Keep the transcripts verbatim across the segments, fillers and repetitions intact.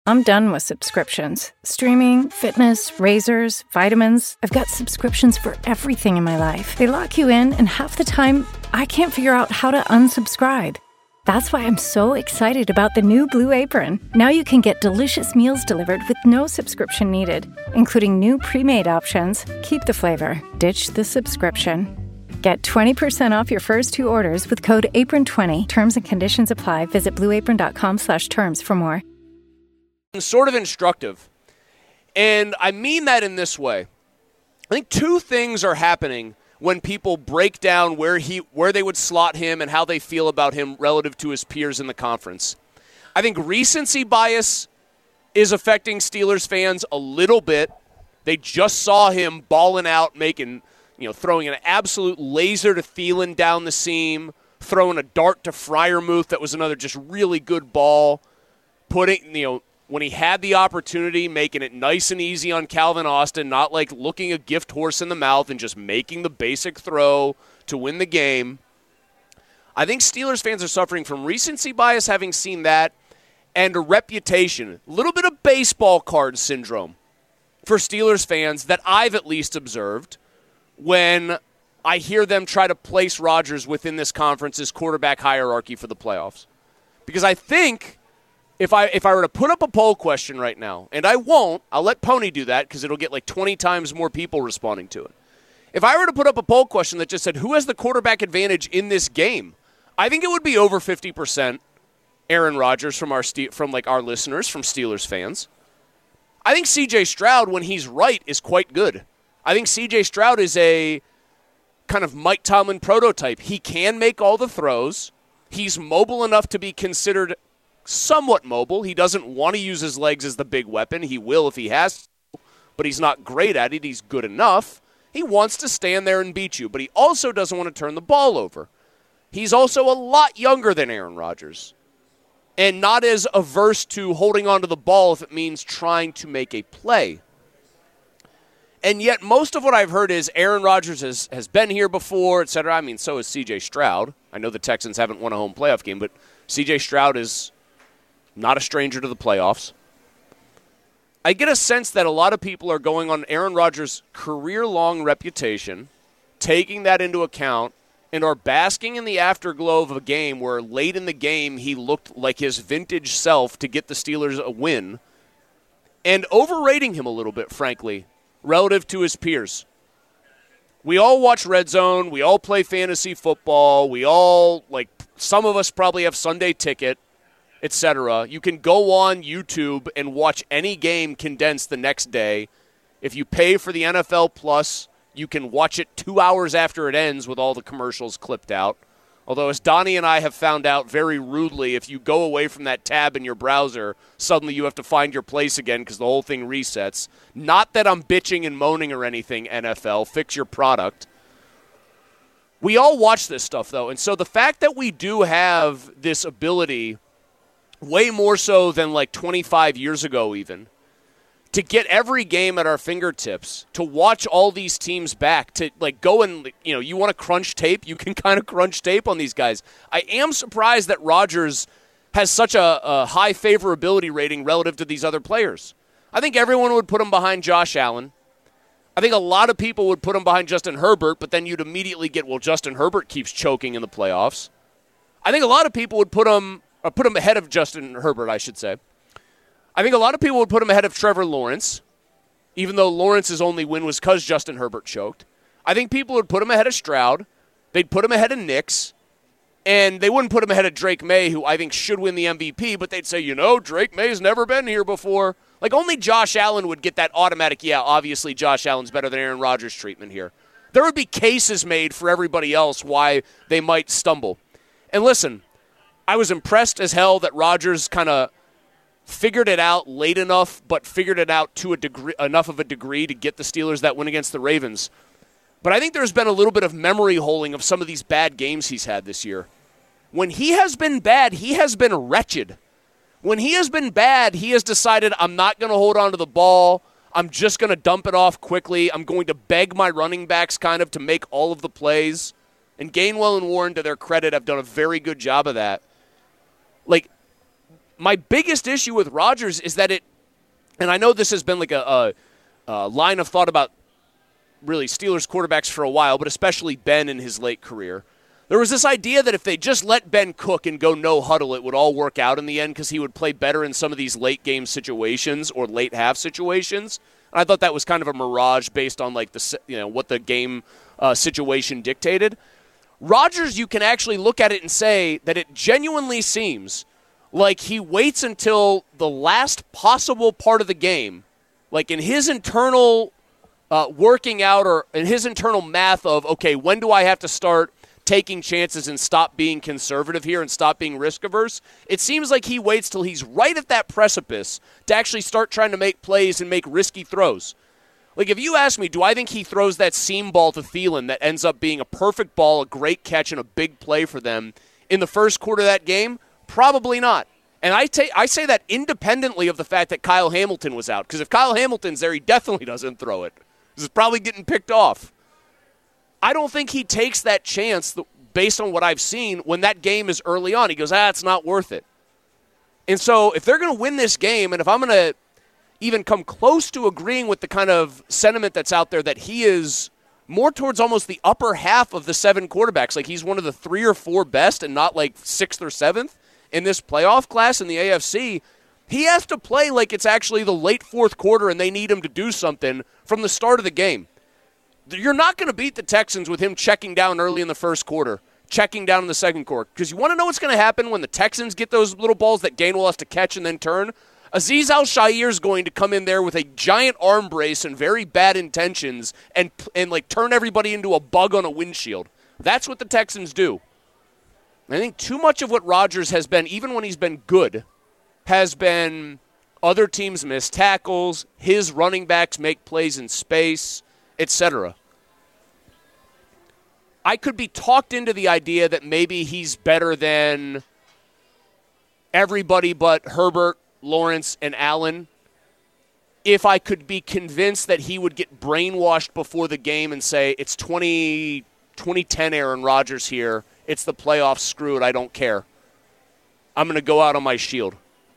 I'm done with subscriptions. Streaming, fitness, razors, vitamins. I've got subscriptions for everything in my life. They lock you in, and half the time, I can't figure out how to unsubscribe. That's why I'm so excited about the new Blue Apron. Now you can get delicious meals delivered with no subscription needed, including new pre-made options. Keep the flavor. Ditch the subscription. Get twenty percent off your first two orders with code apron twenty. Terms and conditions apply. Visit blueapron.com slash terms for more. Sort of instructive. And I mean that in this way. I think two things are happening when people break down where he where they would slot him and how they feel about him relative to his peers in the conference. I think recency bias is affecting Steelers fans a little bit. They just saw him balling out, making, you know, throwing an absolute laser to Thielen down the seam, throwing a dart to Freiermuth that was another just really good ball, putting, you know, when he had the opportunity, making it nice and easy on Calvin Austin, not like looking a gift horse in the mouth and just making the basic throw to win the game. I think Steelers fans are suffering from recency bias, having seen that, and a reputation, a little bit of baseball card syndrome for Steelers fans that I've at least observed when I hear them try to place Rodgers within this conference's quarterback hierarchy for the playoffs. Because I think If I if I were to put up a poll question right now, and I won't, I'll let Pony do that because it'll get like twenty times more people responding to it. If I were to put up a poll question that just said, who has the quarterback advantage in this game, I think it would be over fifty percent Aaron Rodgers from our from like our listeners, from Steelers fans. I think C J Stroud, when he's right, is quite good. I think C J Stroud is a kind of Mike Tomlin prototype. He can make all the throws. He's mobile enough to be considered somewhat mobile. He doesn't want to use his legs as the big weapon. He will if he has to, but he's not great at it. He's good enough. He wants to stand there and beat you, but he also doesn't want to turn the ball over. He's also a lot younger than Aaron Rodgers and not as averse to holding onto the ball if it means trying to make a play. And yet most of what I've heard is Aaron Rodgers has, has been here before, et cetera. I mean, so is C J Stroud. I know the Texans haven't won a home playoff game, but C J Stroud is not a stranger to the playoffs. I get a sense that a lot of people are going on Aaron Rodgers' career-long reputation, taking that into account, and are basking in the afterglow of a game where late in the game he looked like his vintage self to get the Steelers a win, and overrating him a little bit, frankly, relative to his peers. We all watch Red Zone. We all play fantasy football. We all, like, some of us probably have Sunday Ticket, et cetera. You can go on YouTube and watch any game condensed the next day. If you pay for the N F L Plus, you can watch it two hours after it ends with all the commercials clipped out. Although, as Donnie and I have found out very rudely, if you go away from that tab in your browser, suddenly you have to find your place again because the whole thing resets. Not that I'm bitching and moaning or anything, N F L. Fix your product. We all watch this stuff, though, and so the fact that we do have this ability, way more so than like twenty-five years ago even, to get every game at our fingertips, to watch all these teams back, to like go and, you know, you want to crunch tape, you can kind of crunch tape on these guys. I am surprised that Rodgers has such a, a high favorability rating relative to these other players. I think everyone would put him behind Josh Allen. I think a lot of people would put him behind Justin Herbert, but then you'd immediately get, well, Justin Herbert keeps choking in the playoffs. I think a lot of people would put him, or put him ahead of Justin Herbert, I should say. I think a lot of people would put him ahead of Trevor Lawrence, even though Lawrence's only win was because Justin Herbert choked. I think people would put him ahead of Stroud. They'd put him ahead of Nix. And they wouldn't put him ahead of Drake May, who I think should win the M V P, but they'd say, you know, Drake May's never been here before. Like, only Josh Allen would get that automatic, yeah, obviously Josh Allen's better than Aaron Rodgers treatment here. There would be cases made for everybody else why they might stumble. And listen, I was impressed as hell that Rodgers kind of figured it out late enough, but figured it out to a degree, enough of a degree to get the Steelers that win against the Ravens. But I think there's been a little bit of memory holding of some of these bad games he's had this year. When he has been bad, he has been wretched. When he has been bad, he has decided, I'm not going to hold on to the ball. I'm just going to dump it off quickly. I'm going to beg my running backs kind of to make all of the plays. And Gainwell and Warren, to their credit, have done a very good job of that. Like, my biggest issue with Rodgers is that it, and I know this has been like a, a, a line of thought about really Steelers quarterbacks for a while, but especially Ben in his late career. There was this idea that if they just let Ben cook and go no huddle, it would all work out in the end because he would play better in some of these late game situations or late half situations. And I thought that was kind of a mirage based on like the you know what the game uh, situation dictated. Rodgers, you can actually look at it and say that it genuinely seems like he waits until the last possible part of the game, like in his internal uh, working out or in his internal math of, okay, when do I have to start taking chances and stop being conservative here and stop being risk-averse. It seems like he waits till he's right at that precipice to actually start trying to make plays and make risky throws. Like, if you ask me, do I think he throws that seam ball to Thielen that ends up being a perfect ball, a great catch, and a big play for them in the first quarter of that game? Probably not. And I, ta- I say that independently of the fact that Kyle Hamilton was out. Because if Kyle Hamilton's there, he definitely doesn't throw it. This is probably getting picked off. I don't think he takes that chance based on what I've seen when that game is early on. He goes, ah, it's not worth it. And so if they're going to win this game, and if I'm going to even come close to agreeing with the kind of sentiment that's out there that he is more towards almost the upper half of the seven quarterbacks, like he's one of the three or four best and not like sixth or seventh in this playoff class in the A F C, he has to play like it's actually the late fourth quarter and they need him to do something from the start of the game. You're not going to beat the Texans with him checking down early in the first quarter, checking down in the second quarter. Because you want to know what's going to happen when the Texans get those little balls that Gainwell has to catch and then turn? Azeez Al-Shaair is going to come in there with a giant arm brace and very bad intentions and, and like turn everybody into a bug on a windshield. That's what the Texans do. I think too much of what Rodgers has been, even when he's been good, has been other teams miss tackles, his running backs make plays in space, et cetera. I could be talked into the idea that maybe he's better than everybody but Herbert, Lawrence, and Allen if I could be convinced that he would get brainwashed before the game and say, it's twenty, twenty ten Aaron Rodgers here, it's the playoffs, screw it, I don't care. I'm going to go out on my shield.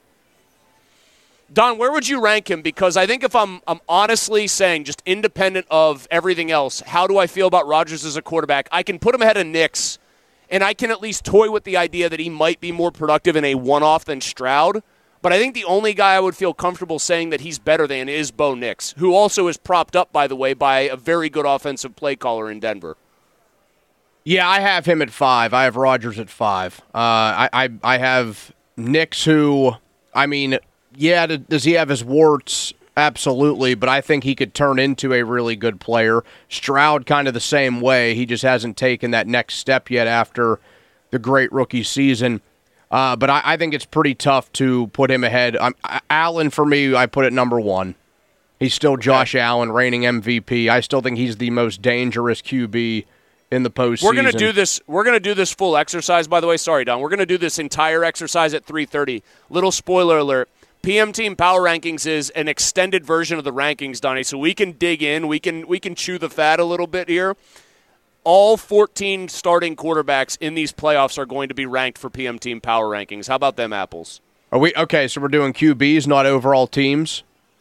Don, where would you rank him? Because I think if I'm I'm honestly saying, just independent of everything else, how do I feel about Rodgers as a quarterback? I can put him ahead of Nix, and I can at least toy with the idea that he might be more productive in a one-off than Stroud. But I think the only guy I would feel comfortable saying that he's better than is Bo Nix, who also is propped up, by the way, by a very good offensive play caller in Denver. Yeah, I have him at five. I have Rodgers at five. Uh, I, I I have Nix, who, I mean, yeah, does he have his warts? Absolutely, but I think he could turn into a really good player. Stroud kind of the same way. He just hasn't taken that next step yet after the great rookie season. Uh, but I, I think it's pretty tough to put him ahead. Um, Allen, for me, I put at number one. He's still Josh okay. Allen, reigning M V P. I still think he's the most dangerous Q B in the postseason. We're going to do this. We're going to do this full exercise. By the way, sorry, Don. We're going to do this entire exercise at three thirty. Little spoiler alert: P M Team Power Rankings is an extended version of the rankings, Donnie. So we can dig in. We can we can chew the fat a little bit here. All fourteen starting quarterbacks in these playoffs are going to be ranked for P M Team Power Rankings. How about them apples? Are we okay? So we're doing Q Bs, not overall teams.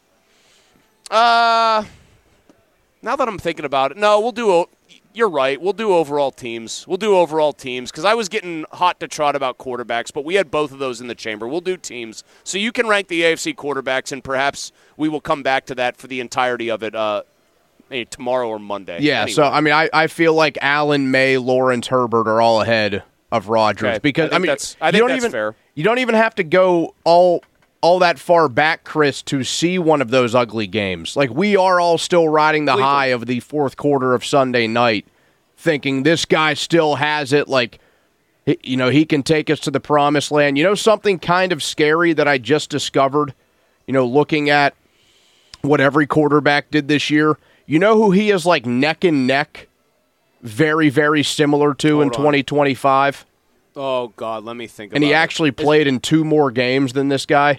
Uh, now that I'm thinking about it, no, we'll do. You're right. We'll do overall teams. We'll do overall teams because I was getting hot to trot about quarterbacks, but we had both of those in the chamber. We'll do teams, so you can rank the A F C quarterbacks, and perhaps we will come back to that for the entirety of it. Uh, Maybe tomorrow or Monday. Yeah, anyway. So, I mean, I, I feel like Allen, May, Lawrence, Herbert are all ahead of Rodgers. Okay. Because, I, I mean, that's, I think don't that's even, fair. You don't even have to go all all that far back, Chris, to see one of those ugly games. Like, we are all still riding the Cleveland. high of the fourth quarter of Sunday night, thinking this guy still has it. Like, you know, he can take us to the promised land. You know something kind of scary that I just discovered, you know, looking at what every quarterback did this year? You know who he is like neck and neck, very, very similar to Hold in on. twenty twenty-five? Oh, God, let me think about it. And he actually it. played in two more games than this guy.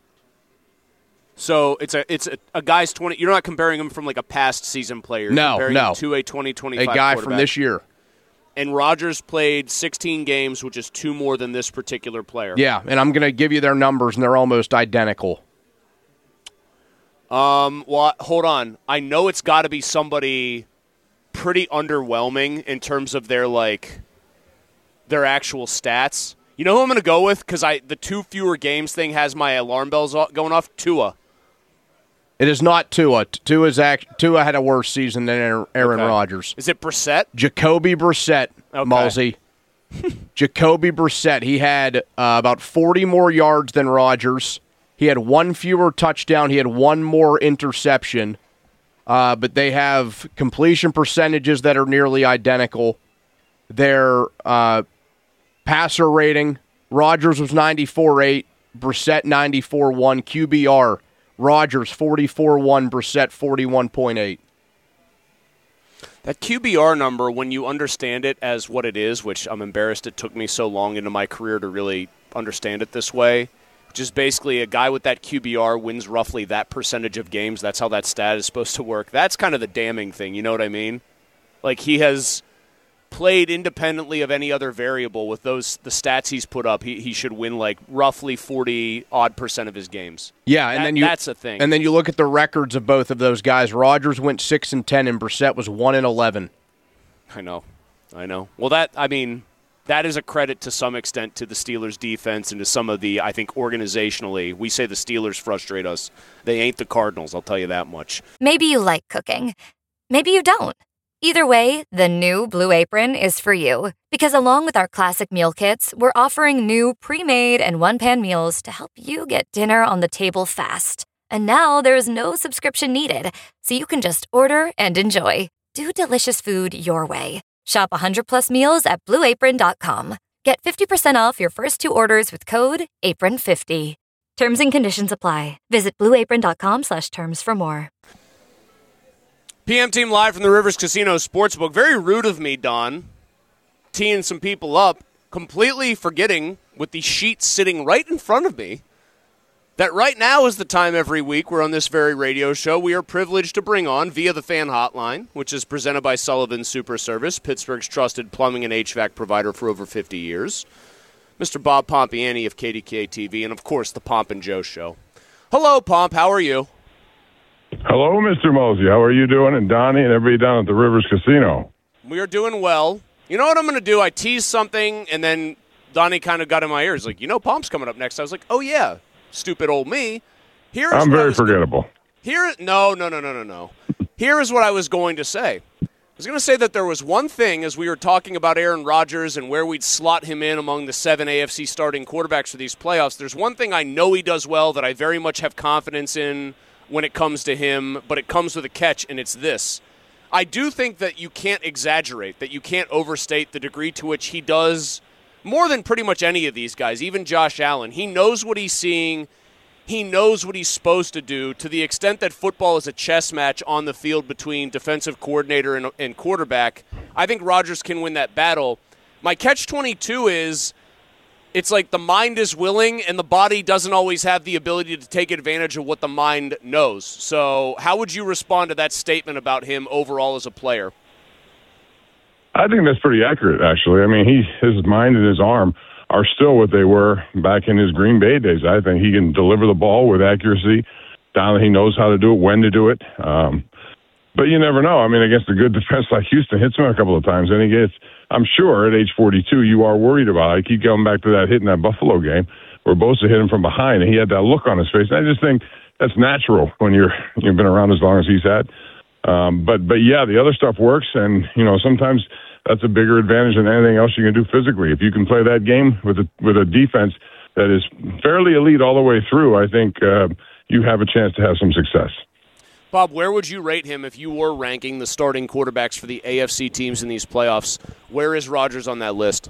So it's a it's a, a guy's twenty. You're not comparing him from like a past season player. You're no, comparing no. him to a twenty twenty-five a guy from from this year. and Rodgers played sixteen games, which is two more than this particular player. Yeah, and I'm going to give you their numbers, and they're almost identical. Um, well, hold on. I know it's got to be somebody pretty underwhelming in terms of their like their actual stats. You know who I'm going to go with? Because I the two fewer games thing has my alarm bells going off. Tua. It is not Tua. Tua's act, Tua had a worse season than Aaron Okay. Rodgers. Is it Brissett? Jacoby Brissett, Okay. Malsey. Jacoby Brissett. He had uh, about forty more yards than Rodgers. He had one fewer touchdown. He had one more interception. Uh, but they have completion percentages that are nearly identical. Their uh, passer rating, Rodgers was ninety-four point eight, Brissett ninety-four point one, Q B R, Rodgers forty-four point one, Brissett forty-one point eight. That Q B R number, when you understand it as what it is, which I'm embarrassed it took me so long into my career to really understand it this way, which is basically a guy with that Q B R wins roughly that percentage of games. That's how that stat is supposed to work. That's kind of the damning thing, you know what I mean? Like, he has played independently of any other variable with those the stats he's put up. He he should win like roughly forty odd percent of his games. Yeah, and That- then you that's a thing. And then you look at the records of both of those guys. Rodgers went six and ten, and Brissett was one and eleven. I know, I know. Well, that I mean, that is a credit to some extent to the Steelers' defense and to some of the, I think, organizationally, we say the Steelers frustrate us. They ain't the Cardinals, I'll tell you that much. Maybe you like cooking. Maybe you don't. Either way, the new Blue Apron is for you. Because along with our classic meal kits, we're offering new pre-made and one-pan meals to help you get dinner on the table fast. And now there's no subscription needed, so you can just order and enjoy. Do delicious food your way. Shop one hundred plus meals at blue apron dot com. Get fifty percent off your first two orders with code apron fifty. Terms and conditions apply. Visit blue apron dot com slash terms for more. P M Team live from the Rivers Casino Sportsbook. Very rude of me, Don, teeing some people up, completely forgetting with the sheets sitting right in front of me that right now is the time every week we're on this very radio show we are privileged to bring on via the fan hotline, which is presented by Sullivan Super Service, Pittsburgh's trusted plumbing and H V A C provider for over fifty years, Mister Bob Pompiani of K D K T V, and of course the Pomp and Joe Show. Hello, Pomp. How are you? Hello, Mister Mosey. How are you doing? And Donnie and everybody down at the Rivers Casino. We are doing well. You know what I'm going to do? I teased something, and then Donnie kind of got in my ears. Like, you know, Pomp's coming up next. I was like, oh, yeah, stupid old me. Here is I'm what I very was forgettable. Go- Here, no, no, no, no, no, no. Here is what I was going to say. I was going to say that there was one thing as we were talking about Aaron Rodgers and where we'd slot him in among the seven A F C starting quarterbacks for these playoffs. There's one thing I know he does well that I very much have confidence in when it comes to him, but it comes with a catch, and it's this. I do think that you can't exaggerate, that you can't overstate the degree to which he does more than pretty much any of these guys, even Josh Allen. He knows what he's seeing. He knows what he's supposed to do to the extent that football is a chess match on the field between defensive coordinator and, and quarterback. I think Rodgers can win that battle. My catch twenty-two is it's like the mind is willing and the body doesn't always have the ability to take advantage of what the mind knows. So how would you respond to that statement about him overall as a player? I think that's pretty accurate, actually. I mean, he his mind and his arm are still what they were back in his Green Bay days. I think he can deliver the ball with accuracy. Down, he knows how to do it, when to do it. Um, but you never know. I mean, against a good defense like Houston, hits him a couple of times, and he gets. I'm sure at age forty-two, you are worried about it. I keep going back to that hit in that Buffalo game where Bosa hit him from behind, and he had that look on his face. And I just think that's natural when you're you've been around as long as he's had. Um, but but yeah, the other stuff works, and you know sometimes that's a bigger advantage than anything else you can do physically. If you can play that game with a with a defense that is fairly elite all the way through, I think uh, you have a chance to have some success. Bob, where would you rate him if you were ranking the starting quarterbacks for the A F C teams in these playoffs? Where is Rodgers on that list?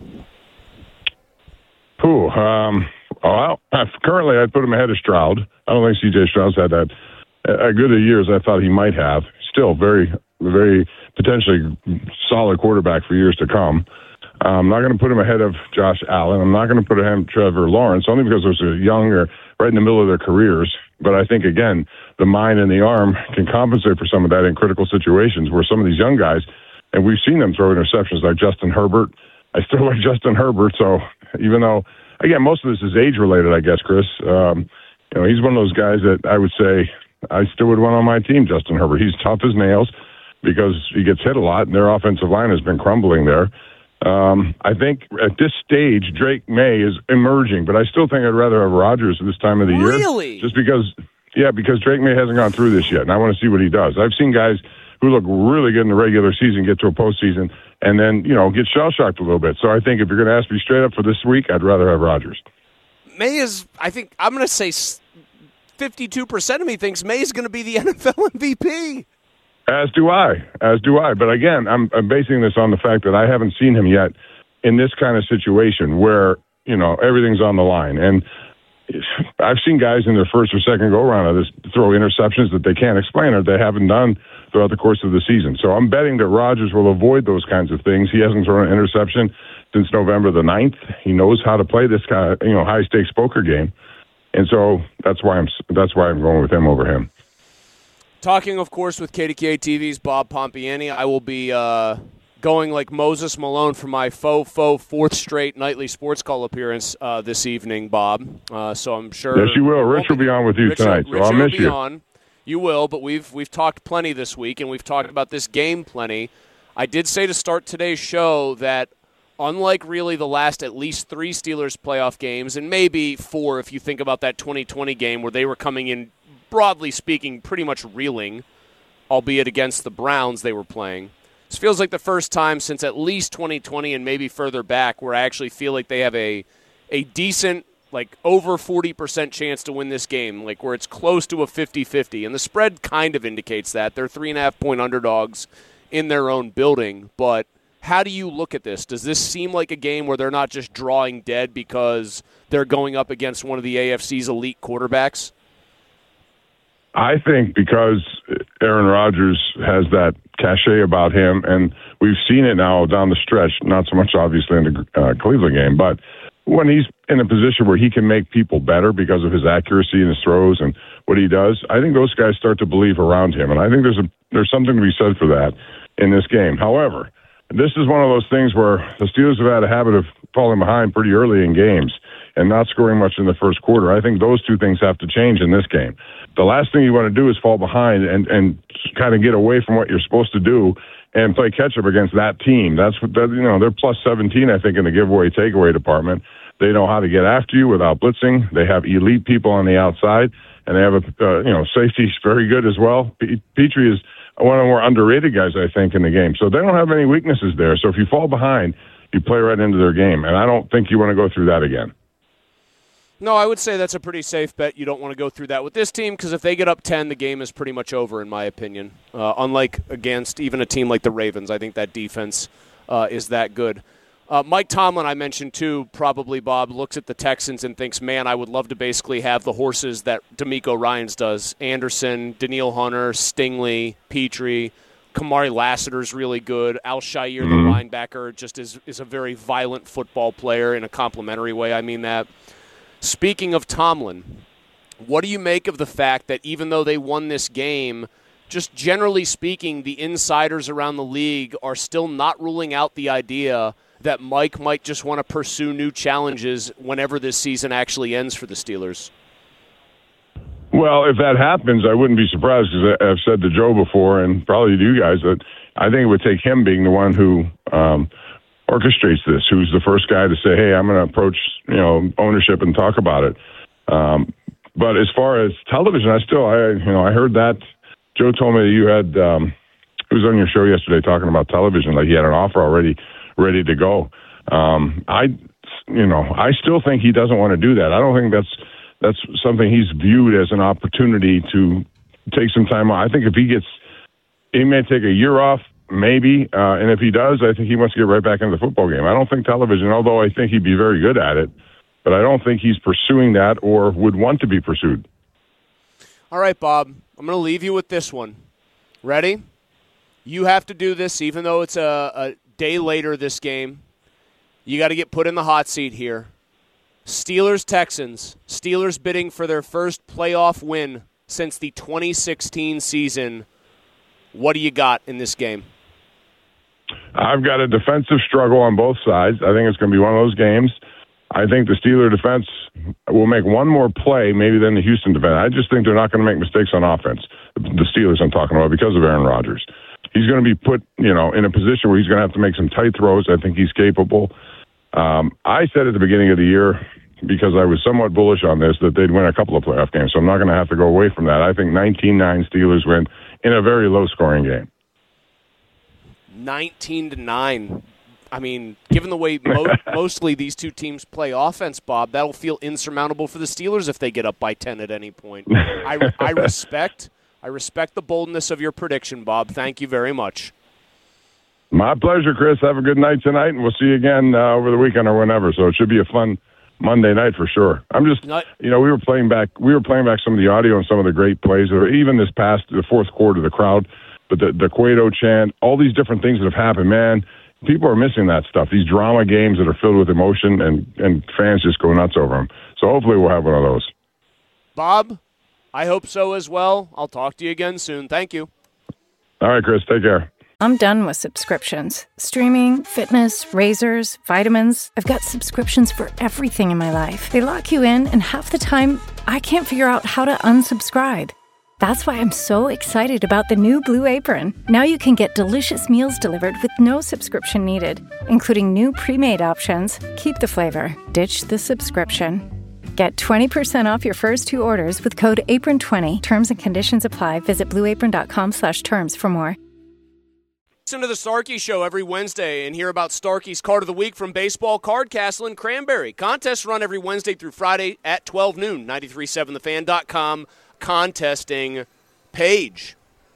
Who? Um, well, currently I'd put him ahead of Stroud. I don't think C J Stroud's had that a good of years I thought he might have. Still very, very potentially solid quarterback for years to come. I'm not going to put him ahead of Josh Allen. I'm not going to put him ahead of Trevor Lawrence, only because they're young or right in the middle of their careers. But I think, again, the mind and the arm can compensate for some of that in critical situations where some of these young guys And we've seen them throw interceptions like Justin Herbert. I still like Justin Herbert. So even though, again, most of this is age-related, I guess, Chris. Um, you know, he's one of those guys that I would say I still would want on my team, Justin Herbert. He's tough as nails because he gets hit a lot, and their offensive line has been crumbling there. Um, I think at this stage, Drake May is emerging, but I still think I'd rather have Rodgers at this time of the year. Really? Just because, yeah, because Drake May hasn't gone through this yet, and I want to see what he does. I've seen guys who look really good in the regular season get to a postseason and then, you know, get shell-shocked a little bit. So I think if you're going to ask me straight up for this week, I'd rather have Rodgers. May is, I think, I'm going to say fifty-two percent of me thinks May is going to be the N F L M V P. As do I, as do I. But again, I'm, I'm basing this on the fact that I haven't seen him yet in this kind of situation where, you know, everything's on the line. And I've seen guys in their first or second go-around of this throw interceptions that they can't explain or they haven't done throughout the course of the season. So I'm betting that Rodgers will avoid those kinds of things. He hasn't thrown an interception since November the ninth. He knows how to play this kind of, you know, high-stakes poker game. And so that's why I'm that's why I'm going with him over him. Talking, of course, with K D K A T V's Bob Pompiani, I will be uh, going like Moses Malone for my faux faux fourth straight nightly sports call appearance uh, this evening, Bob. Uh, so I'm sure. Yes, you will. Rich will be on with you Rich, tonight, so Rich I'll will miss be you. On. You will, but we've we've talked plenty this week, and we've talked about this game plenty. I did say to start today's show that unlike really the last at least three Steelers playoff games, and maybe four if you think about that twenty twenty game where they were coming in, broadly speaking, pretty much reeling, albeit against the Browns they were playing. This feels like the first time since at least twenty twenty and maybe further back where I actually feel like they have a a decent, like over forty percent chance to win this game, like where it's close to a fifty-fifty. And the spread kind of indicates that. They're three and a half point underdogs in their own building. But how do you look at this? Does this seem like a game where they're not just drawing dead because they're going up against one of the A F C's elite quarterbacks? I think because Aaron Rodgers has that cachet about him, and we've seen it now down the stretch, not so much obviously in the uh, Cleveland game, but when he's in a position where he can make people better because of his accuracy and his throws and what he does, I think those guys start to believe around him. And I think there's a there's something to be said for that in this game. However, this is one of those things where the Steelers have had a habit of falling behind pretty early in games and not scoring much in the first quarter. I think those two things have to change in this game. The last thing you want to do is fall behind and, and kind of get away from what you're supposed to do and play catch-up against that team. That's what, that, you know, they're plus seventeen, I think, in the giveaway takeaway department. They know how to get after you without blitzing. They have elite people on the outside, and they have a, uh, you know, safety's very good as well. P- Petrie is one of the more underrated guys, I think, in the game. So they don't have any weaknesses there. So if you fall behind, you play right into their game, and I don't think you want to go through that again. No, I would say that's a pretty safe bet. You don't want to go through that with this team because if they get up ten, the game is pretty much over, in my opinion. Uh, unlike against even a team like the Ravens, I think that defense uh, is that good. Uh, Mike Tomlin, I mentioned too, probably, Bob, looks at the Texans and thinks, man, I would love to basically have the horses that DeMeco Ryans does. Anderson, Danielle Hunter, Stingley, Petrie, Kamari Lassiter's really good. Al-Shaair, mm-hmm. the linebacker, just is, is a very violent football player in a complimentary way. I mean that. Speaking of Tomlin, what do you make of the fact that even though they won this game, just generally speaking, the insiders around the league are still not ruling out the idea that Mike might just want to pursue new challenges whenever this season actually ends for the Steelers? Well, if that happens, I wouldn't be surprised because I've said to Joe before and probably to you guys that I think it would take him being the one who um, – orchestrates this, who's the first guy to say, hey, I'm going to approach, you know, ownership and talk about it. Um, but as far as television, I still, I, you know, I heard that Joe told me that you had, um, he was on your show yesterday talking about television, like he had an offer already ready to go. Um, I, you know, I still think he doesn't want to do that. I don't think that's, that's something he's viewed as an opportunity to take some time off. I think if he gets, he may take a year off, maybe, uh, and if he does, I think he wants to get right back into the football game. I don't think television, although I think he'd be very good at it, but I don't think he's pursuing that or would want to be pursued. All right, Bob, I'm going to leave you with this one. Ready? You have to do this even though it's a, a day later this game. You got to get put in the hot seat here. Steelers-Texans. Steelers bidding for their first playoff win since the twenty sixteen season. What do you got in this game? I've got a defensive struggle on both sides. I think it's going to be one of those games. I think the Steeler defense will make one more play maybe than the Houston defense. I just think they're not going to make mistakes on offense. The Steelers I'm talking about because of Aaron Rodgers. He's going to be put, you know, in a position where he's going to have to make some tight throws. I think he's capable. Um, I said at the beginning of the year, because I was somewhat bullish on this, that they'd win a couple of playoff games. So I'm not going to have to go away from that. I think nineteen nine Steelers win in a very low-scoring game. nineteen to nine. I mean, given the way mo- mostly these two teams play offense, Bob, that'll feel insurmountable for the Steelers if they get up by ten at any point. I, I respect I respect the boldness of your prediction, Bob. Thank you very much. My pleasure, Chris. Have a good night tonight, and we'll see you again uh, over the weekend or whenever. So it should be a fun Monday night for sure. I'm just, you know, we were playing back, we were playing back some of the audio and some of the great plays, or even this past the fourth quarter, the crowd, but the the Cueto chant, all these different things that have happened, man. People are missing that stuff. These drama games that are filled with emotion, and and fans just go nuts over them. So hopefully we'll have one of those. Bob, I hope so as well. I'll talk to you again soon. Thank you. All right, Chris. Take care. I'm done with subscriptions. Streaming, fitness, razors, vitamins. I've got subscriptions for everything in my life. They lock you in, and half the time, I can't figure out how to unsubscribe. That's why I'm so excited about the new Blue Apron. Now you can get delicious meals delivered with no subscription needed, including new pre-made options. Keep the flavor, ditch the subscription. Get twenty percent off your first two orders with code apron twenty. Terms and conditions apply. Visit blueapron.com slash terms for more. Listen to the Starkey Show every Wednesday and hear about Starkey's Card of the Week from Baseball Card Castle in Cranberry. Contests run every Wednesday through Friday at twelve noon. ninety-three point seven the fan dot com contesting page.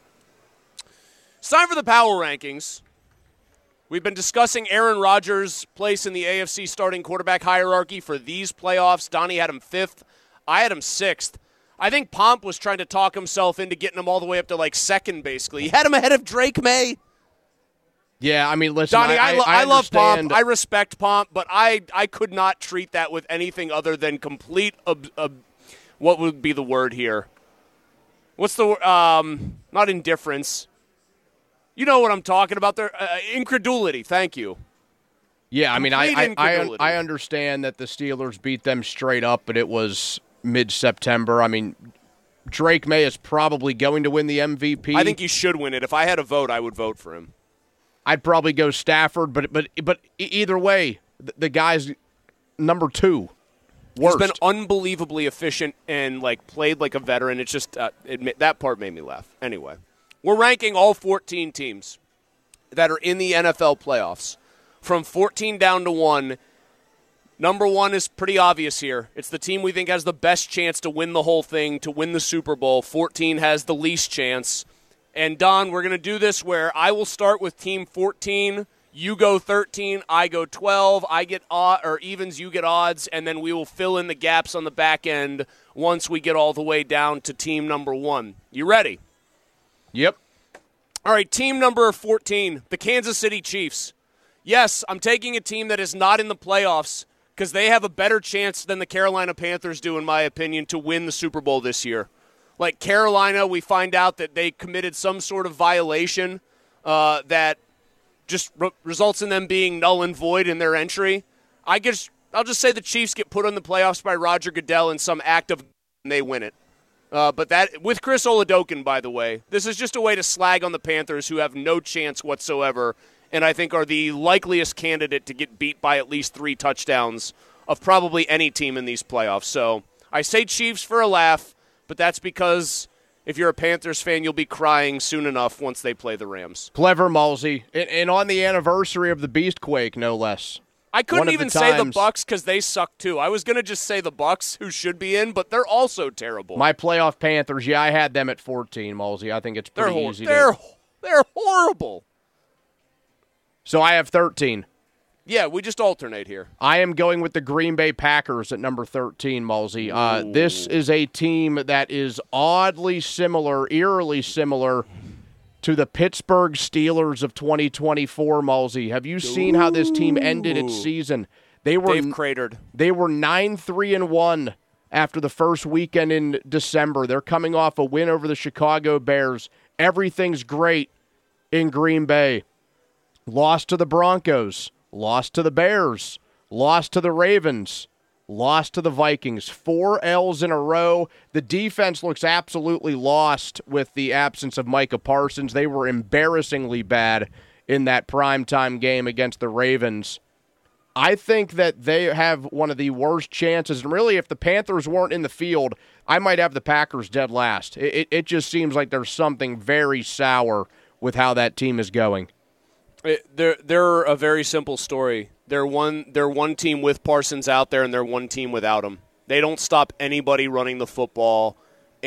It's time for the Power Rankings. We've been discussing Aaron Rodgers' place in the A F C starting quarterback hierarchy for these playoffs. Donnie had him fifth. I had him sixth. I think Pomp was trying to talk himself into getting him all the way up to like second, basically. He had him ahead of Drake May. Yeah, I mean, listen, Donnie, I, I, I, I love understand. Pomp. I respect Pomp, but I, I could not treat that with anything other than complete, ob, ob, what would be the word here? What's the, um, not indifference. You know what I'm talking about there. Uh, incredulity, thank you. Yeah, I mean, I I, I I I understand that the Steelers beat them straight up, but it was mid-September. I mean, Drake May is probably going to win the M V P. I think he should win it. If I had a vote, I would vote for him. I'd probably go Stafford, but but but either way, the, the guy's number two. Worst. He's been unbelievably efficient and like played like a veteran. It's just uh, it, that part made me laugh. Anyway, we're ranking all fourteen teams that are in the N F L playoffs from fourteen down to one. Number one is pretty obvious here. It's the team we think has the best chance to win the whole thing, to win the Super Bowl. fourteen has the least chance. And, Don, we're going to do this where I will start with Team fourteen, you go thirteen, I go twelve, I get odd, or evens, you get odds, and then we will fill in the gaps on the back end once we get all the way down to Team number one. You ready? Yep. All right, Team number fourteen, the Kansas City Chiefs. Yes, I'm taking a team that is not in the playoffs because they have a better chance than the Carolina Panthers do, in my opinion, to win the Super Bowl this year. Like Carolina, we find out that they committed some sort of violation uh, that just re- results in them being null and void in their entry. I guess I'll just say the Chiefs get put on the playoffs by Roger Goodell in some act of and they win it. Uh, but that with Chris Oladokun, by the way, this is just a way to slag on the Panthers, who have no chance whatsoever, and I think are the likeliest candidate to get beat by at least three touchdowns of probably any team in these playoffs. So I say Chiefs for a laugh. But that's because if you're a Panthers fan, you'll be crying soon enough once they play the Rams. Clever, Malsey. And, and on the anniversary of the Beastquake, no less. I couldn't even the say the Bucks because they suck too. I was going to just say the Bucks, who should be in, but they're also terrible. My playoff Panthers, yeah, I had them at fourteen, Malsey. I think it's pretty they're hor- easy. They're, to... they're horrible. So I have thirteen. Yeah, we just alternate here. I am going with the Green Bay Packers at number thirteen, Malsey. Uh, this is a team that is oddly similar, eerily similar to the Pittsburgh Steelers of twenty twenty-four, Malsey. Have you seen Ooh. how this team ended its season? They were They've cratered. They were nine three and one after the first weekend in December. They're coming off a win over the Chicago Bears. Everything's great in Green Bay. lost to the Broncos, lost to the Bears, lost to the Ravens, lost to the Vikings. Four L's in a row. The defense looks absolutely lost with the absence of Micah Parsons. They were embarrassingly bad in that primetime game against the Ravens. I think that they have one of the worst chances. And really, if the Panthers weren't in the field, I might have the Packers dead last. It, it, it just seems like there's something very sour with how that team is going. It, they're, they're a very simple story. They're one, they're one team with Parsons out there, and they're one team without him. They don't stop anybody running the football,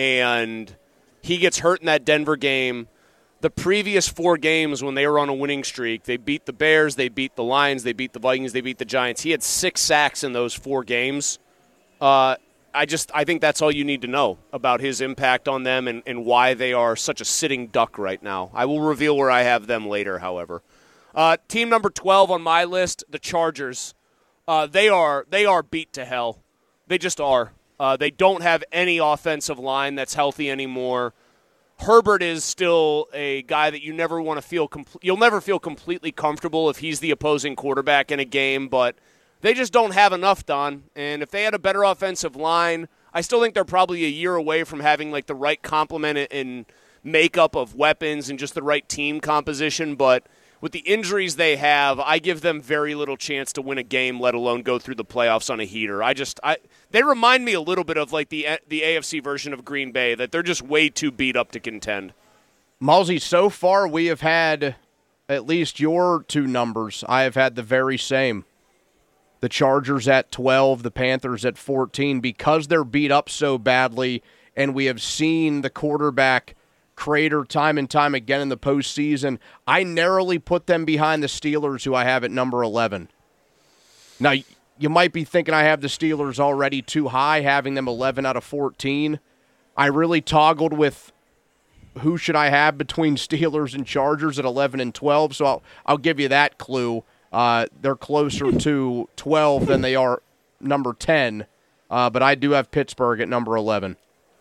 and he gets hurt in that Denver game. The previous four games when they were on a winning streak, they beat the Bears, they beat the Lions, they beat the Vikings, they beat the Giants. He had six sacks in those four games. Uh, I just I think that's all you need to know about his impact on them and, and why they are such a sitting duck right now. I will reveal where I have them later, however. Uh, team number twelve on my list, the Chargers. Uh, they are they are beat to hell. They just are. Uh, they don't have any offensive line that's healthy anymore. Herbert is still a guy that you never want to feel – you'll never feel completely comfortable if he's the opposing quarterback in a game, but they just don't have enough, Don. And if they had a better offensive line, I still think they're probably a year away from having like the right complement and makeup of weapons and just the right team composition, but – with the injuries they have, I give them very little chance to win a game, let alone go through the playoffs on a heater. I just, I they remind me a little bit of like the the A F C version of Green Bay, that they're just way too beat up to contend. Malsey, so far we have had at least your two numbers. I have had the very same. The Chargers at twelve, the Panthers at fourteen, because they're beat up so badly, and we have seen the quarterback crater time and time again in the postseason. I narrowly put them behind the Steelers, who I have at number eleven. Now, you might be thinking I have the Steelers already too high, having them eleven out of fourteen. I really toggled with who should I have between Steelers and Chargers at eleven and twelve, so I'll, I'll give you that clue. Uh, they're closer to twelve than they are number ten, uh, but I do have Pittsburgh at number eleven.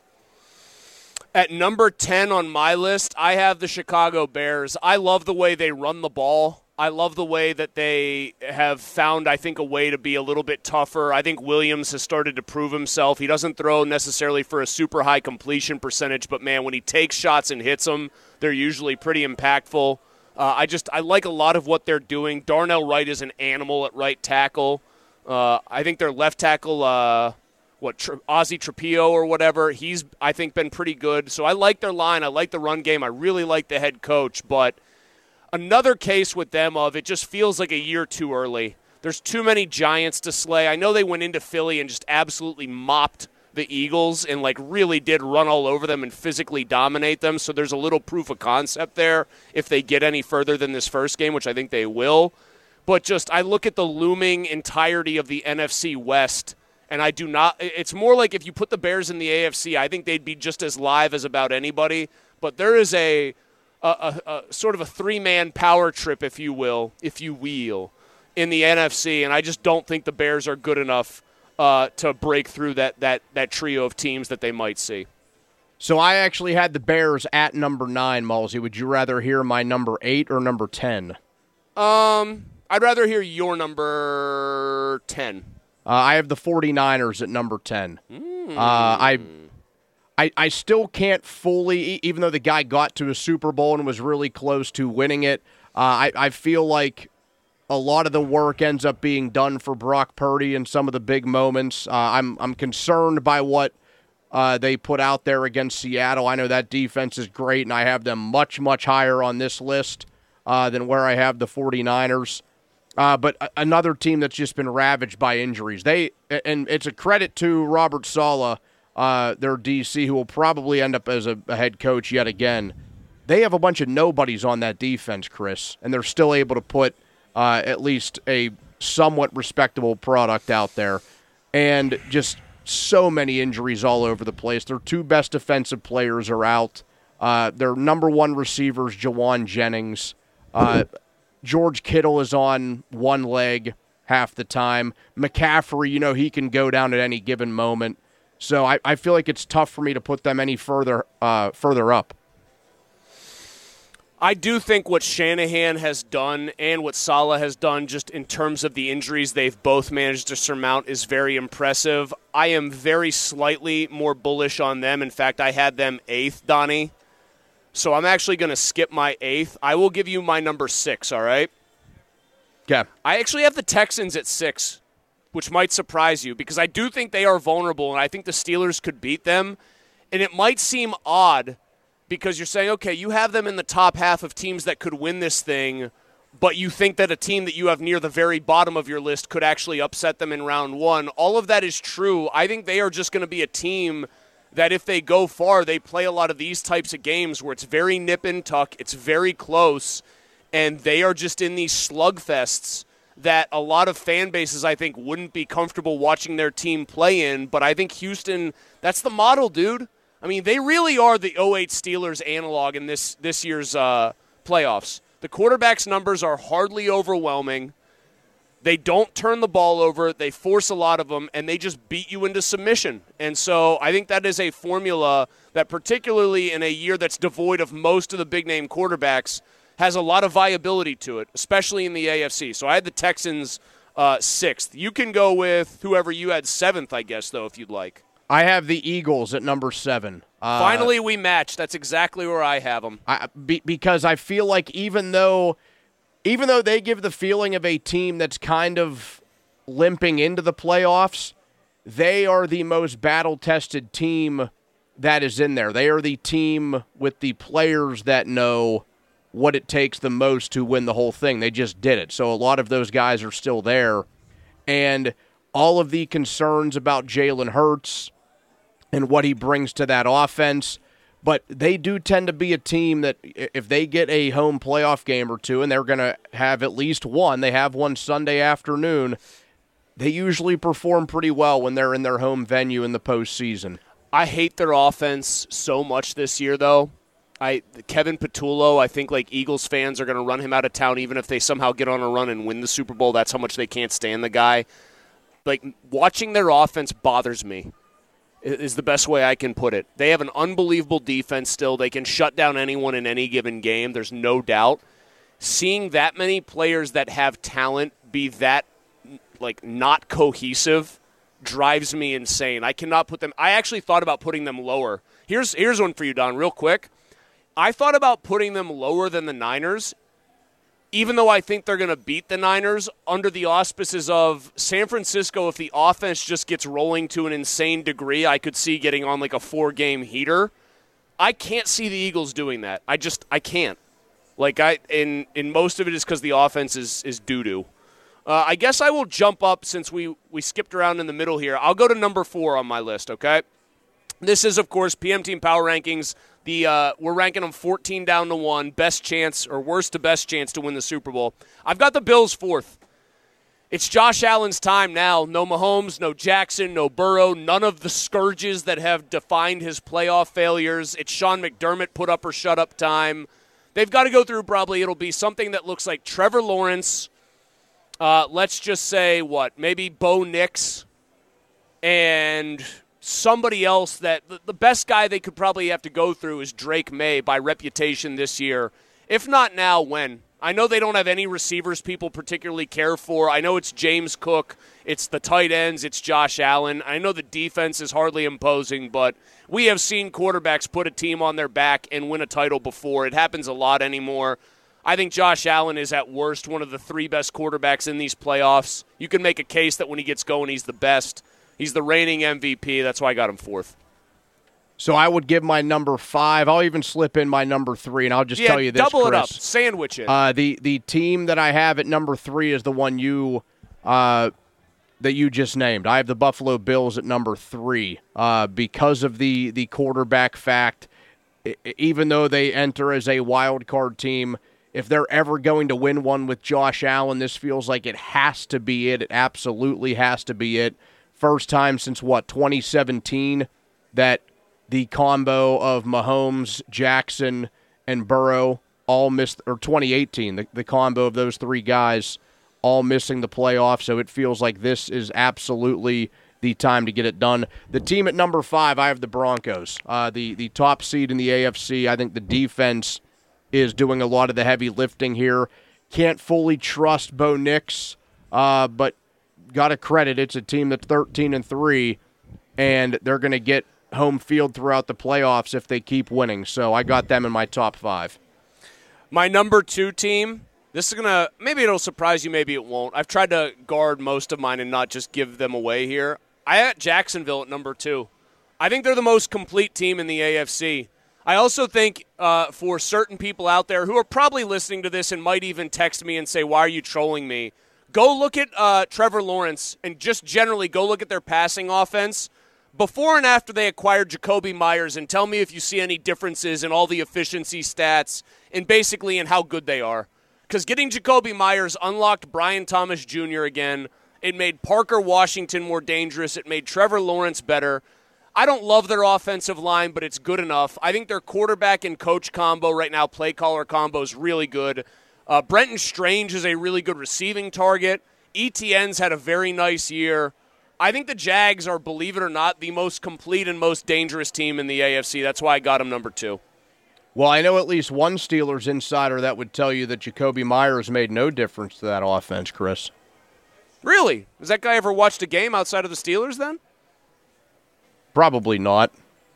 At number ten on my list, I have the Chicago Bears. I love the way they run the ball. I love the way that they have found, I think, a way to be a little bit tougher. I think Williams has started to prove himself. He doesn't throw necessarily for a super high completion percentage, but, man, when he takes shots and hits them, they're usually pretty impactful. Uh, I just I like a lot of what they're doing. Darnell Wright is an animal at right tackle. Uh, I think their left tackle uh, – what, Tra- Ozzie Trapio or whatever, he's, I think, been pretty good. So I like their line. I like the run game. I really like the head coach. But another case with them of it just feels like a year too early. There's too many Giants to slay. I know they went into Philly and just absolutely mopped the Eagles and, like, really did run all over them and physically dominate them. So there's a little proof of concept there if they get any further than this first game, which I think they will. But just I look at the looming entirety of the N F C West, and I do not – it's more like if you put the Bears in the A F C, I think they'd be just as live as about anybody. But there is a, a, a, a sort of a three-man power trip, if you will, if you will, in the N F C. And I just don't think the Bears are good enough uh, to break through that, that, that trio of teams that they might see. So I actually had the Bears at number nine, Malsey. Would you rather hear my number eight or number ten? Um, I'd rather hear your number ten. Uh, I have the 49ers at number ten. Mm. Uh, I, I I still can't fully, even though the guy got to a Super Bowl and was really close to winning it, uh, I, I feel like a lot of the work ends up being done for Brock Purdy in some of the big moments. Uh, I'm I'm concerned by what uh, they put out there against Seattle. I know that defense is great, and I have them much, much higher on this list uh, than where I have the 49ers. Uh, but another team that's just been ravaged by injuries. They and it's a credit to Robert Saleh, uh, their D C, who will probably end up as a, a head coach yet again. They have a bunch of nobodies on that defense, Chris, and they're still able to put uh, at least a somewhat respectable product out there. And just so many injuries all over the place. Their two best defensive players are out. Uh, their number one receivers, Jawan Jennings. Uh, George Kittle is on one leg half the time. McCaffrey, you know, he can go down at any given moment. So I, I feel like it's tough for me to put them any further uh, further up. I do think what Shanahan has done and what Saleh has done just in terms of the injuries they've both managed to surmount is very impressive. I am very slightly more bullish on them. In fact, I had them eighth, Donnie. So I'm actually going to skip my eighth. I will give you my number six, all right? Okay. I actually have the Texans at six, which might surprise you because I do think they are vulnerable, and I think the Steelers could beat them. And it might seem odd because you're saying, okay, you have them in the top half of teams that could win this thing, but you think that a team that you have near the very bottom of your list could actually upset them in round one. All of that is true. I think they are just going to be a team that if they go far, they play a lot of these types of games where it's very nip and tuck, it's very close, and they are just in these slugfests that a lot of fan bases, I think, wouldn't be comfortable watching their team play in. But I think Houston, that's the model, dude. I mean, they really are the oh eight Steelers analog in this this year's uh, playoffs. The quarterback's numbers are hardly overwhelming. They don't turn the ball over. They force a lot of them, and they just beat you into submission. And so I think that is a formula that, particularly in a year that's devoid of most of the big-name quarterbacks, has a lot of viability to it, especially in the A F C. So I had the Texans uh, sixth. You can go with whoever you had seventh, I guess, though, if you'd like. I have the Eagles at number seven. Uh, Finally, we match. That's exactly where I have them. I, be, because I feel like even though, even though they give the feeling of a team that's kind of limping into the playoffs, they are the most battle-tested team that is in there. They are the team with the players that know what it takes the most to win the whole thing. They just did it. So a lot of those guys are still there. And all of the concerns about Jalen Hurts and what he brings to that offense, but they do tend to be a team that if they get a home playoff game or two, and they're going to have at least one, they have one Sunday afternoon, they usually perform pretty well when they're in their home venue in the postseason. I hate their offense so much this year, though. I Kevin Patullo, I think like Eagles fans are going to run him out of town even if they somehow get on a run and win the Super Bowl. That's how much they can't stand the guy. Like, watching their offense bothers me, is the best way I can put it. They have an unbelievable defense still. They can shut down anyone in any given game. There's no doubt. Seeing that many players that have talent be that, like, not cohesive drives me insane. I cannot put them – I actually thought about putting them lower. Here's, here's one for you, Don, real quick. I thought about putting them lower than the Niners, even though I think they're going to beat the Niners under the auspices of San Francisco. If the offense just gets rolling to an insane degree, I could see getting on like a four-game heater. I can't see the Eagles doing that. I just I can't. Like I, in in most of it is because the offense is is doo-doo. Uh, I guess I will jump up since we we skipped around in the middle here. I'll go to number four on my list. Okay, this is of course P M Team Power Rankings. The uh, we're ranking them fourteen down to one, best chance or worst to best chance to win the Super Bowl. I've got the Bills fourth. It's Josh Allen's time now. No Mahomes, no Jackson, no Burrow, none of the scourges that have defined his playoff failures. It's Sean McDermott put up or shut up time. They've got to go through probably it'll be something that looks like Trevor Lawrence. Uh, let's just say what? Maybe Bo Nix and somebody else that the best guy they could probably have to go through is Drake May by reputation this year. If not now, when? I know they don't have any receivers people particularly care for. I know it's James Cook. It's the tight ends. It's Josh Allen. I know the defense is hardly imposing, but we have seen quarterbacks put a team on their back and win a title before. It happens a lot anymore. I think Josh Allen is at worst one of the three best quarterbacks in these playoffs. You can make a case that when he gets going, he's the best. He's the reigning M V P. That's why I got him fourth. So I would give my number five. I'll even slip in my number three, and I'll just yeah, tell you this, double Chris. it up. Sandwich it. Uh, the, the team that I have at number three is the one you uh, that you just named. I have the Buffalo Bills at number three uh, because of the, the quarterback fact. I, even though they enter as a wild card team, if they're ever going to win one with Josh Allen, this feels like it has to be it. It absolutely has to be it. First time since, what, twenty seventeen that the combo of Mahomes, Jackson, and Burrow all missed, or twenty eighteen, the, the combo of those three guys all missing the playoffs, so it feels like this is absolutely the time to get it done. The team at number five, I have the Broncos, uh, the, the top seed in the A F C. I think the defense is doing a lot of the heavy lifting here. Can't fully trust Bo Nix, uh, but got to credit it's a team that's thirteen and three, and they're going to get home field throughout the playoffs if they keep winning. So I got them in my top five. My number two team, this is going to, maybe it'll surprise you, maybe it won't. I've tried to guard most of mine and not just give them away here. I had Jacksonville at number two. I think they're the most complete team in the A F C. I also think uh, for certain people out there who are probably listening to this and might even text me and say, why are you trolling me? Go look at uh, Trevor Lawrence and just generally go look at their passing offense before and after they acquired Jacoby Myers, and tell me if you see any differences in all the efficiency stats and basically in how good they are. Because getting Jacoby Myers unlocked Brian Thomas Junior again. It made Parker Washington more dangerous. It made Trevor Lawrence better. I don't love their offensive line, but it's good enough. I think their quarterback and coach combo right now, play caller combo, is really good. Uh, Brenton Strange is a really good receiving target. E T N's had a very nice year. I think the Jags are, believe it or not, the most complete and most dangerous team in the A F C. That's why I got them number two. Well, I know at least one Steelers insider that would tell you that Jacoby Myers made no difference to that offense, Chris. Really? Has that guy ever watched a game outside of the Steelers then? Probably not.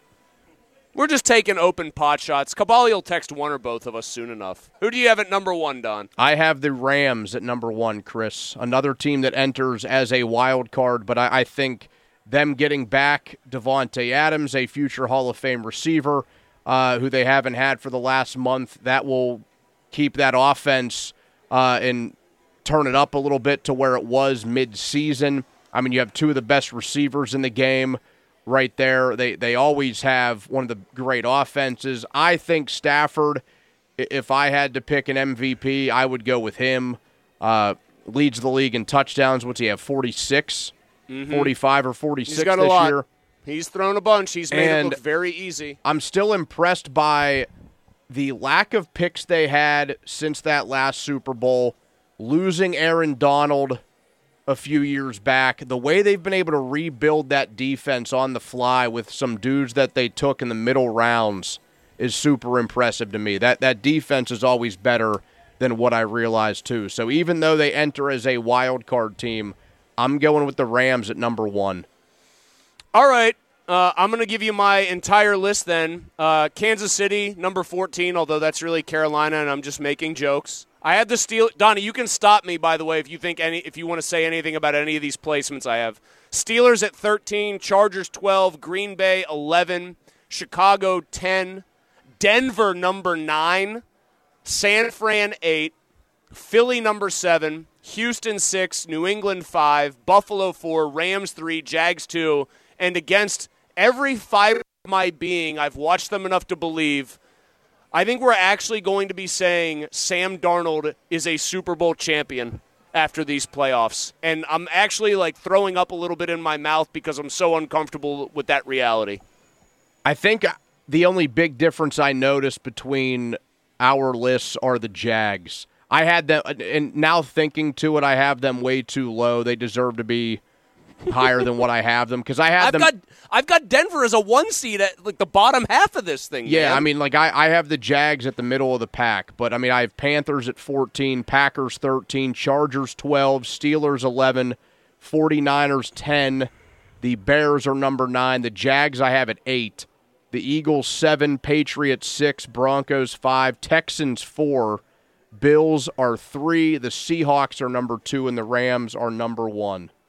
We're just taking open pot shots. Kabali will text one or both of us soon enough. Who do you have at number one, Don? I have the Rams at number one, Chris. Another team that enters as a wild card, but I, I think them getting back Devontae Adams, a future Hall of Fame receiver, uh, who they haven't had for the last month, that will keep that offense uh, and turn it up a little bit to where it was mid-season. I mean, you have two of the best receivers in the game right there. They they always have one of the great offenses. I think Stafford, if I had to pick an M V P, I would go with him. Uh, leads the league in touchdowns. What's he have, forty-six? Mm-hmm. forty-five or forty-six He's got a this lot. year? He's thrown a bunch. He's made and it look very easy. I'm still impressed by the lack of picks they had since that last Super Bowl, losing Aaron Donald a few years back, the way they've been able to rebuild that defense on the fly with some dudes that they took in the middle rounds is super impressive to me. That that defense is always better than what I realized too. So even though they enter as a wild card team, I'm going with the Rams at number one. All right. Uh, I'm going to give you my entire list then. Uh, Kansas City, number fourteen, although that's really Carolina, and I'm just making jokes. I had the Steelers. Donnie, you can stop me, by the way, if you think any, if you want to say anything about any of these placements I have. Steelers at thirteen, Chargers twelve, Green Bay eleven, Chicago ten, Denver number nine, San Fran eight, Philly number seven, Houston six, New England five, Buffalo four, Rams three, Jags two, and against every fiber of my being, I've watched them enough to believe, I think we're actually going to be saying Sam Darnold is a Super Bowl champion after these playoffs. And I'm actually like throwing up a little bit in my mouth because I'm so uncomfortable with that reality. I think the only big difference I noticed between our lists are the Jags. I had them, and now thinking to it, I have them way too low. They deserve to be higher than what I have them because I have I've them. Got, I've got Denver as a one seed at like the bottom half of this thing. Yeah, man. I mean, like I, I have the Jags at the middle of the pack, but I mean, I have Panthers at fourteen, Packers thirteen, Chargers twelve, Steelers eleven, 49ers ten. The Bears are number nine. The Jags I have at eight. The Eagles seven, Patriots six, Broncos five, Texans four, Bills are three. The Seahawks are number two, and the Rams are number one.